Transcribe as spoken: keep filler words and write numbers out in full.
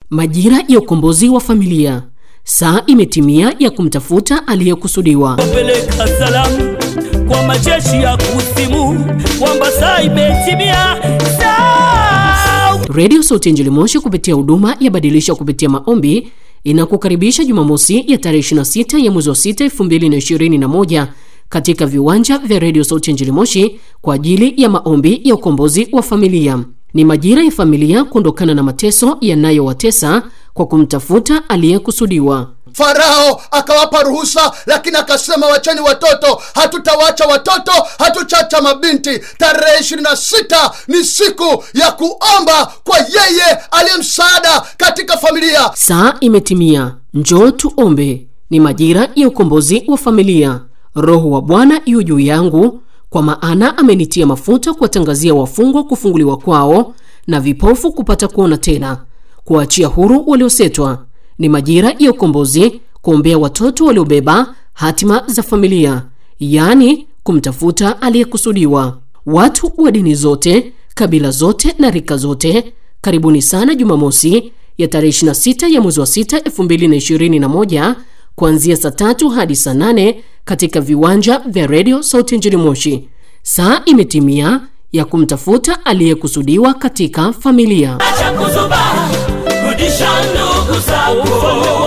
Majira ya ukombozi wa familia. Saa imetimia ya kumtafuta aliyekusudiwa. Peleka salamu kwa majeshi ya kusimu kwamba saa imetimia. Saa Radio Sauti ya Injili Moshi kupitia huduma ya badilisha kupitia maombi inakukaribisha Jumamosi ya tarehe ishirini na sita ya mwezi wa sita elfu mbili na ishirini na moja katika viwanja vya Radio Sauti ya Injili Moshi kwa ajili ya maombi ya ukombozi wa familia. Ni majira ya familia kuondokana na mateso yanayowatesa kwa kumtafuta aliyekusudiwa. Farao akawapa ruhusa, lakini akasema wacheni watoto, hatutawacha watoto, hatuchacha mabinti. Tarehe ishirini na sita ni siku ya kuomba kwa yeye aliyemsaada katika familia. Saa imetimia, njoo tuombe. Ni majira ya ukombozi wa familia. Roho wa Bwana yu juu yangu, kwa maana amenitia mafuta kuwatangazia wafungwa kufunguliwa kwao na vipofu kupata kuona tena, kuachia huru waliosetwa. Ni majira ya ukombozi, kuombea watoto waliobeba hatima za familia, yani kumtafuta aliyekusudiwa. Watu wa dini zote, kabila zote na rika zote, karibuni sana Jumamosi ya tarehe ishirini na sita ya mwezi wa sita elfu mbili na ishirini na moja kuanzia saa tatu hadi saa nane katika viwanja vya Radio Sauti ya Injili Moshi. Saa imetimia ya kumtafuta aliyekusudiwa katika familia. acha kuzuba, rudisha ndugu zako.